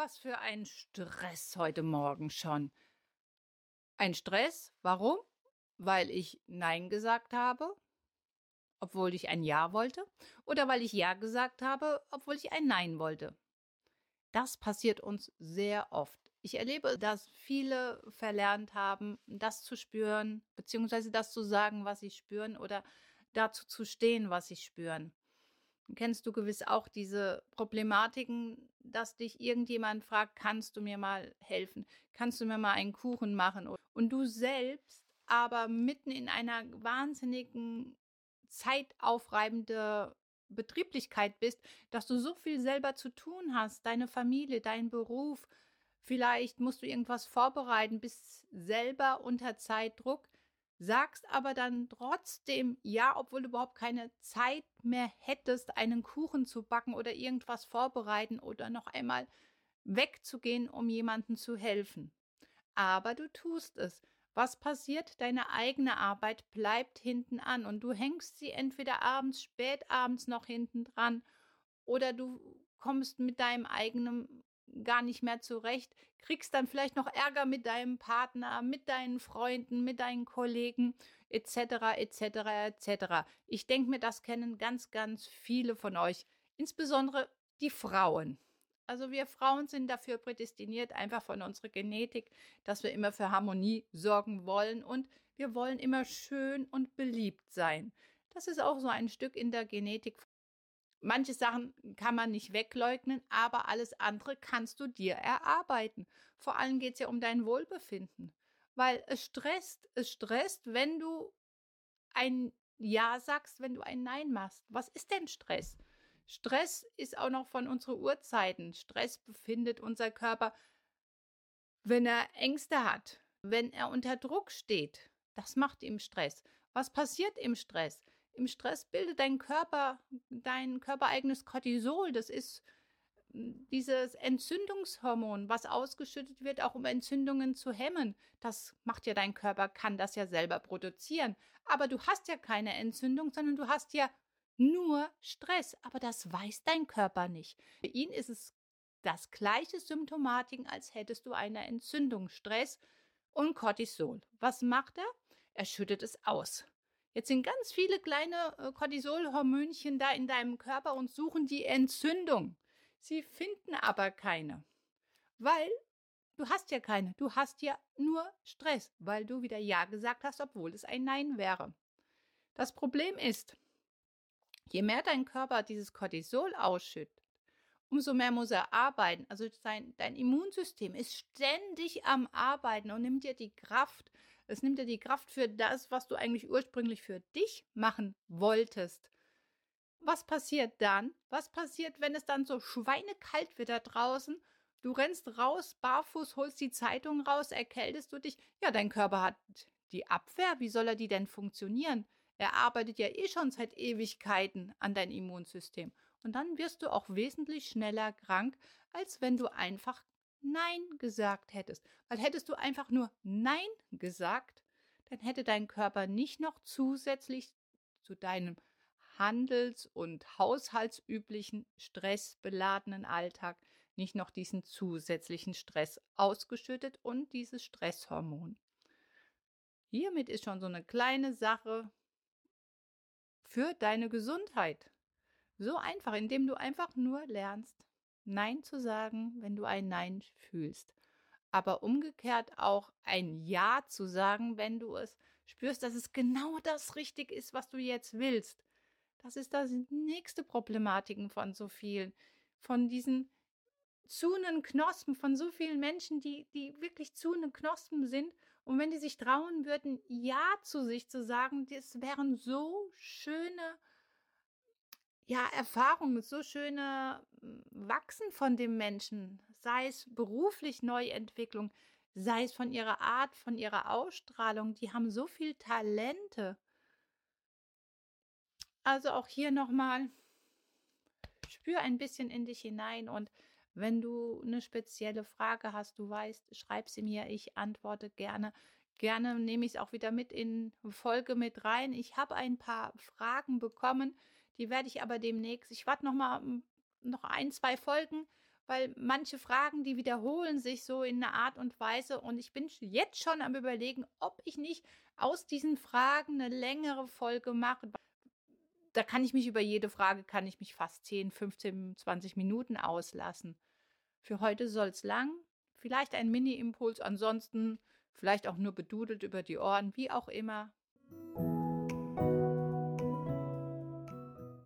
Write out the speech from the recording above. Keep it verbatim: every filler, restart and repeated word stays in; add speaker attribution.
Speaker 1: was für ein Stress heute Morgen schon. Ein Stress, warum? Weil ich Nein gesagt habe, obwohl ich ein Ja wollte, oder weil ich Ja gesagt habe, obwohl ich ein Nein wollte. Das passiert uns sehr oft. Ich erlebe, dass viele verlernt haben, das zu spüren, beziehungsweise das zu sagen, was sie spüren, oder dazu zu stehen, was sie spüren. Kennst du gewiss auch diese Problematiken, dass dich irgendjemand fragt, kannst du mir mal helfen? Kannst du mir mal einen Kuchen machen? Und du selbst aber mitten in einer wahnsinnigen, zeitaufreibende Betrieblichkeit bist, dass du so viel selber zu tun hast, deine Familie, dein Beruf, vielleicht musst du irgendwas vorbereiten, bist selber unter Zeitdruck, sagst aber dann trotzdem ja, obwohl du überhaupt keine Zeit mehr hättest, einen Kuchen zu backen oder irgendwas vorbereiten oder noch einmal wegzugehen, um jemandem zu helfen. Aber du tust es. Was passiert? Deine eigene Arbeit bleibt hinten an und du hängst sie entweder abends, spät abends noch hinten dran oder du kommst mit deinem eigenen gar nicht mehr zurecht, kriegst dann vielleicht noch Ärger mit deinem Partner, mit deinen Freunden, mit deinen Kollegen, et cetera, et cetera, et cetera. Ich denke mir, das kennen ganz, ganz viele von euch, insbesondere die Frauen. Also wir Frauen sind dafür prädestiniert, einfach von unserer Genetik, dass wir immer für Harmonie sorgen wollen und wir wollen immer schön und beliebt sein. Das ist auch so ein Stück in der Genetik. Manche Sachen kann man nicht wegleugnen, aber alles andere kannst du dir erarbeiten. Vor allem geht es ja um dein Wohlbefinden, weil es stresst, es stresst, wenn du ein Ja sagst, wenn du ein Nein machst. Was ist denn Stress? Stress ist auch noch von unseren Urzeiten. Stress befindet unser Körper, wenn er Ängste hat, wenn er unter Druck steht. Das macht ihm Stress. Was passiert im Stress? Im Stress bildet dein Körper dein körpereigenes Cortisol. Das ist dieses Entzündungshormon, was ausgeschüttet wird, auch um Entzündungen zu hemmen. Das macht ja dein Körper, kann das ja selber produzieren. Aber du hast ja keine Entzündung, sondern du hast ja nur Stress. Aber das weiß dein Körper nicht. Für ihn ist es das gleiche Symptomatiken, als hättest du eine Entzündung, Stress und Cortisol. Was macht er? Er schüttet es aus. Jetzt sind ganz viele kleine äh, Cortisolhormönchen da in deinem Körper und suchen die Entzündung. Sie finden aber keine, weil du hast ja keine. Du hast ja nur Stress, weil du wieder Ja gesagt hast, obwohl es ein Nein wäre. Das Problem ist, je mehr dein Körper dieses Cortisol ausschüttet, umso mehr muss er arbeiten. Also sein, dein Immunsystem ist ständig am Arbeiten und nimmt dir die Kraft. Es nimmt dir die Kraft für das, was du eigentlich ursprünglich für dich machen wolltest. Was passiert dann? Was passiert, wenn es dann so schweinekalt wird da draußen? Du rennst raus, barfuß, holst die Zeitung raus, erkältest du dich. Ja, dein Körper hat die Abwehr. Wie soll er die denn funktionieren? Er arbeitet ja eh schon seit Ewigkeiten an dein Immunsystem. Und dann wirst du auch wesentlich schneller krank, als wenn du einfach Nein gesagt hättest. Weil hättest du einfach nur Nein gesagt, dann hätte dein Körper nicht noch zusätzlich zu deinem handels- und haushaltsüblichen stressbeladenen Alltag nicht noch diesen zusätzlichen Stress ausgeschüttet und dieses Stresshormon. Hiermit ist schon so eine kleine Sache für deine Gesundheit. So einfach, indem du einfach nur lernst, Nein zu sagen, wenn du ein Nein fühlst. Aber umgekehrt auch ein Ja zu sagen, wenn du es spürst, dass es genau das richtig ist, was du jetzt willst. Das ist das nächste Problematiken von so vielen, von diesen zunen Knospen, von so vielen Menschen, die, die wirklich zunen Knospen sind. Und wenn die sich trauen würden, Ja zu sich zu sagen, das wären so schöne ja, Erfahrungen, so schöne Wachsen von dem Menschen, sei es beruflich Neuentwicklung, sei es von ihrer Art, von ihrer Ausstrahlung, die haben so viel Talente. Also auch hier nochmal, spür ein bisschen in dich hinein und wenn du eine spezielle Frage hast, du weißt, schreib sie mir, ich antworte gerne. Gerne nehme ich es auch wieder mit in Folge mit rein. Ich habe ein paar Fragen bekommen, die werde ich aber demnächst, ich warte noch mal noch ein, zwei Folgen, weil manche Fragen, die wiederholen sich so in einer Art und Weise und ich bin sch jetzt schon am Überlegen, ob ich nicht aus diesen Fragen eine längere Folge mache. Da kann ich mich über jede Frage kann ich mich fast zehn, fünfzehn, zwanzig Minuten auslassen. Für heute soll's lang, vielleicht ein Mini-Impuls, ansonsten vielleicht auch nur bedudelt über die Ohren, wie auch immer.